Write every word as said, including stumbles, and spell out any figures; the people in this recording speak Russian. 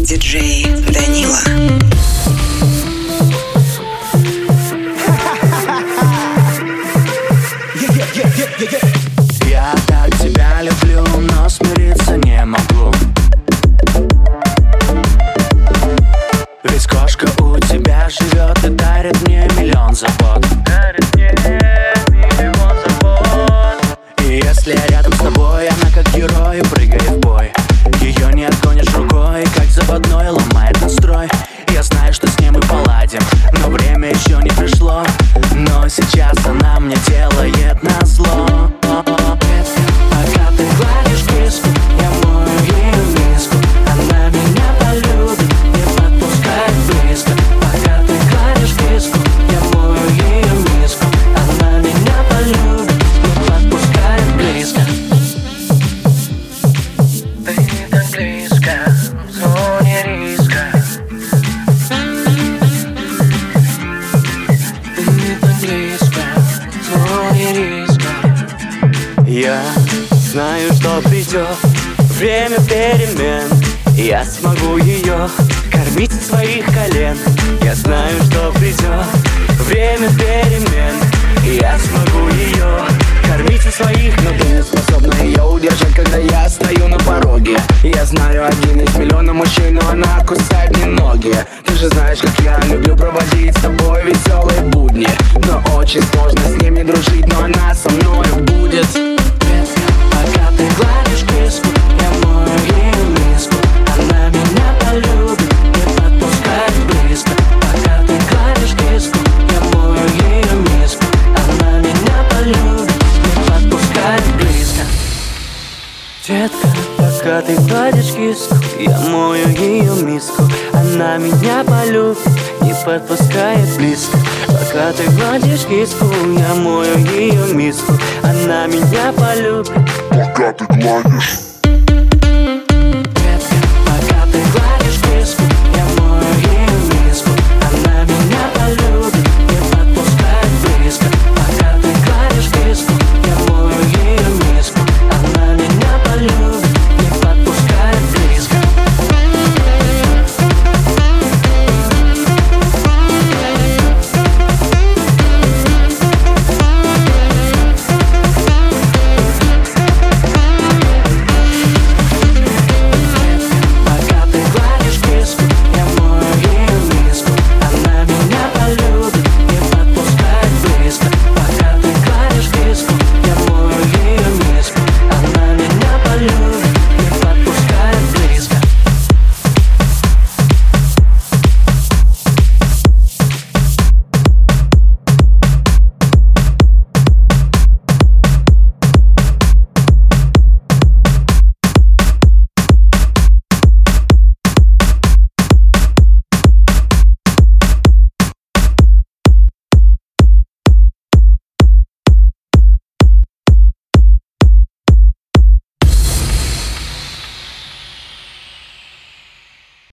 диджей Данила. Я так тебя люблю, но смириться не могу. Ведь кошка у тебя живет и дарит мне миллион забот. Дарит мне миллион забот. И если я рядом с тобой, она как герой прыгает в бой. Ее не отгонишь рукой, как заводной ломает настрой. Я знаю, что с ней мы поладим, но время еще не пришло. Но сейчас она мне делает назло. Пока ты гладишь киску, я мою ее миску. Она меня полюбит, не подпускает близко. Пока ты гладишь киску, я мою ее миску. Она меня полюбит, не подпускает близко. Ты так близко, в зоне риска. Ты так близко, в зоне риска. Я знаю, что придет время перемен. Я смогу ее кормить со своих колен. Я знаю, что придет время перемен. Я смогу ее кормить со своих, но ты не способна ее удержать, когда я стою на пороге. Я знаю один из миллиона мужчин, но она кусает мне ноги. Ты же знаешь, как я люблю проводить с тобой веселые будни. Но очень сложно с ними дружить, но она со мной будет. Пока ты гладишь киску, я мою ее миску. Она меня полюбит, не подпускает близко. Пока ты гладишь киску, я мою ее миску. Она меня полюбит, не подпускает близко. Детка, пока ты гладишь киску, я мою ее миску. Она меня полюбит, не подпускает близко. Пока ты гладишь киску, я мою ее миску. Она меня полюбит. Пока ты гладишь